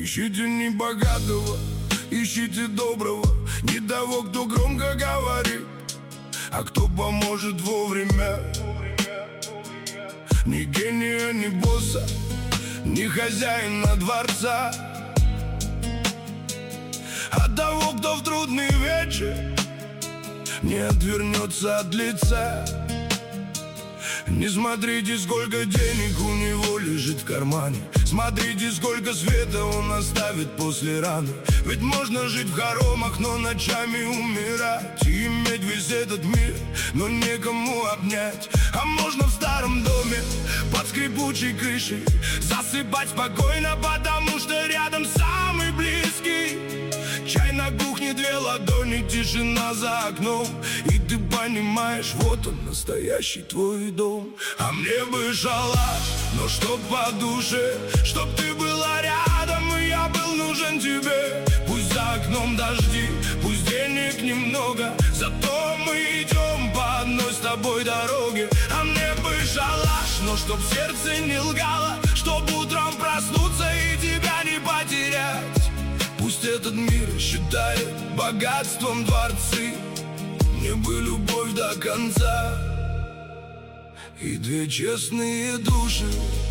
Ищите не богатого, ищите доброго, не того, кто громко говорит, а кто поможет вовремя. Ни гения, ни босса, ни хозяина дворца, а того, кто в трудный вечер не отвернется от лица. Не смотрите, сколько денег у него лежит в кармане, смотрите, сколько света он оставит после раны. Ведь можно жить в хоромах, но ночами умирать, и иметь весь этот мир, но некому обнять. А можно в старом доме под скрипучей крышей засыпать спокойно, потому что рядом самый близкий. Чай на кухне, 2 ладони, тишина за окном, и ты понимаешь, вот он, настоящий твой дом. А мне бы шалаш, но чтоб по душе, чтоб ты была рядом, и я был нужен тебе. Пусть за окном дожди, пусть денег немного, зато мы идем по одной с тобой дороге. А мне бы шалаш, но чтоб сердце не лгало, чтоб утром проснуться и тебя не потерять. Пусть этот мир считает богатством дворцы, мне бы любовь до конца и 2 честные души.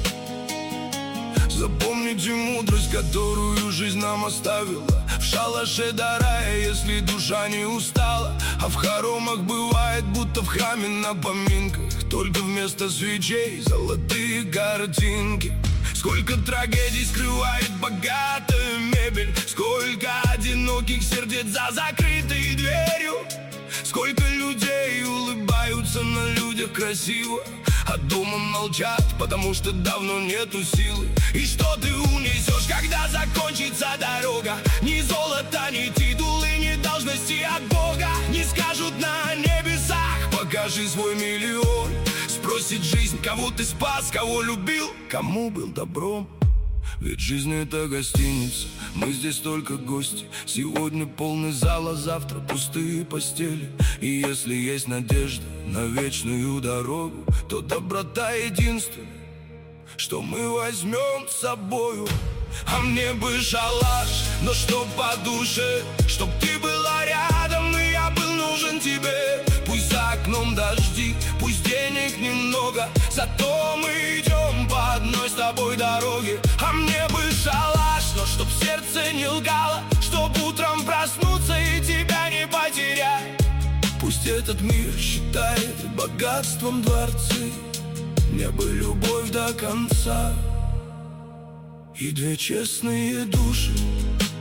Запомните мудрость, которую жизнь нам оставила. В шалаше до рая, если душа не устала, а в хоромах бывает, будто в храме на поминках, только вместо свечей золотые картинки. Сколько трагедий скрывает богатая мебель, сколько одиноких сердец за закрытой дверью. Сколько людей улыбаются на людях красиво, а дома молчат, потому что давно нету силы. И что ты унесешь, когда закончится дорога? Ни золота, ни титулы, ни должности от Бога не скажут на небесах: покажи свой миллион. Спросит жизнь, кого ты спас, кого любил, кому был добром. Ведь жизнь это гостиница, мы здесь только гости. Сегодня полный зал, а завтра пустые постели. И если есть надежда на вечную дорогу, то доброта единственная, что мы возьмем с собою. А мне бы шалаш, но чтоб по душе, чтоб ты была рядом, и я был нужен тебе. Пусть за окном дожди, пусть денег немного, зато мы идем по одной с тобой дороге. А мне бы шалаш, но чтоб сердце не лгало, чтоб утром проснуться и тебя не потерять. Пусть этот мир считает богатством дворцы, мне бы любовь до конца и 2 честные души.